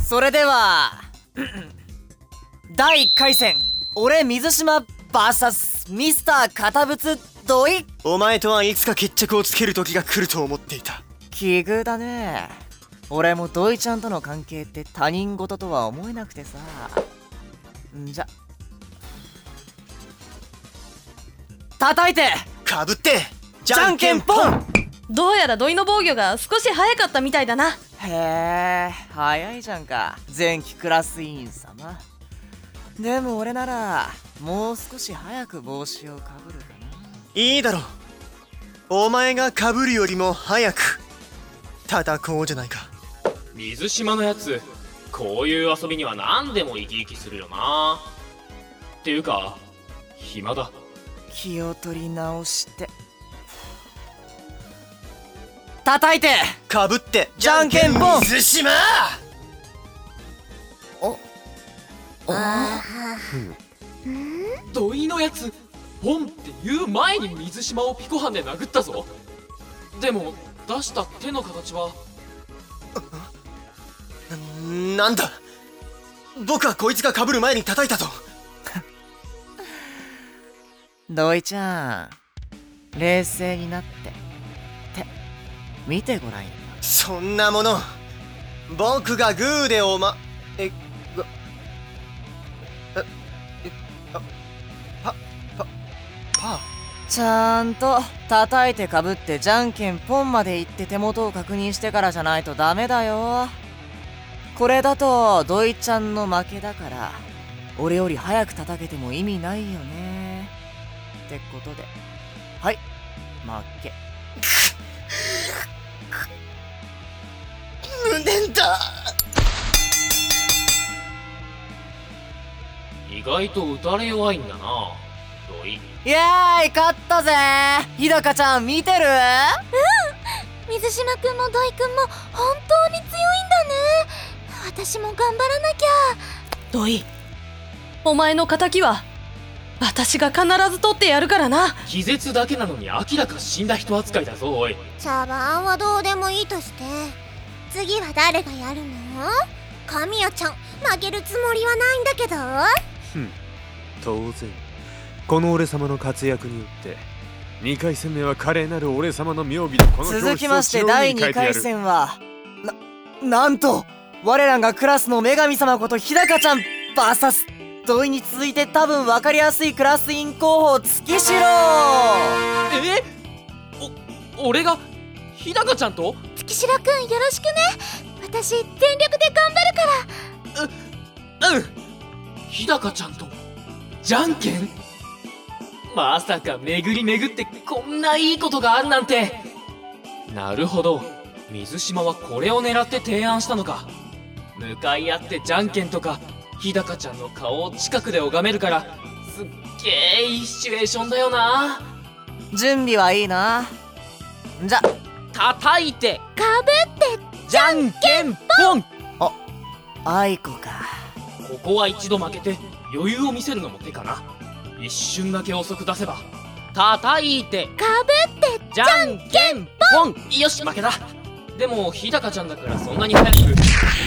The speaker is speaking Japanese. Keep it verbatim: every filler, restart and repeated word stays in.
それではだいいっかい戦、俺水島 ブイエス ミスター堅物土井。 お前とはいつか決着をつける時が来ると思っていた。 奇遇だね。俺も土井ちゃんとの関係って他人事とは思えなくてさ。んじゃ叩いてかぶってじゃんけんぽん。 どうやら土井の防御が少し早かったみたいだな。 へえ、早いじゃんか前期クラス委員様。でも俺ならもう少し早く帽子をかぶるかな。 いいだろう、お前がかぶるよりも早く叩こうじゃないか。 水島のやつ、こういう遊びには何でも生き生きするよな。っていうか暇だ。 気を取り直して叩いてかぶってじゃんけんぽん。 水島。 おあ土井のやつポンって言う前に水島をピコハンで殴ったぞ。でも出した手の形はな、なんだ、僕はこいつがかぶる前に叩いたと。 土井ちゃん、冷静になって手見てごらんよ。 そんなもの僕がグーでおまえぐええあパパパちゃんと叩いてかぶってじゃんけんポンまで行って手元を確認してからじゃないとダメだよ。これだと土井ちゃんの負けだから、俺より早く叩けても意味ないよねってことで、はい負け。 無念だ。 意外と打たれ弱いんだな土井。 イエーイ勝ったぜー。日高ちゃん見てる？ うん、水島くんも土井くんも本当に強いんだね。私も頑張らなきゃ。 土井、お前の敵は私が必ず取ってやるからな。 気絶だけなのに明らか死んだ人扱いだぞおい。 茶番はどうでもいいとして、次は誰がやるの？神谷ちゃん、負けるつもりはないんだけど。 ふん、当然この俺様の活躍によってにかい戦目は華麗なる俺様の妙義のこの続きましてだいにかい戦はな、なんと我らがクラスの女神様こと日高ちゃん ブイエス 土井に続いて多分分かりやすいクラス委員候補月城。 えお俺が日高ちゃんと？ 月城くんよろしくね。私全力で頑張るから。 ううん日高ちゃんとじゃんけん？まさか巡り巡ってこんないいことがあるなんて。なるほど、水島はこれを狙って提案したのか。向かい合ってじゃんけんとか日高ちゃんの顔を近くで拝めるからすっげーいいシチュエーションだよな。 準備はいいな。じゃ叩いてかぶってじゃんけんぽん。 愛子か。 ここは一度負けて余裕を見せるのも手かな。一瞬だけ遅く出せば叩いてかぶってじゃんけんぽん。よし負けだ。でも日高ちゃんだからそんなに早く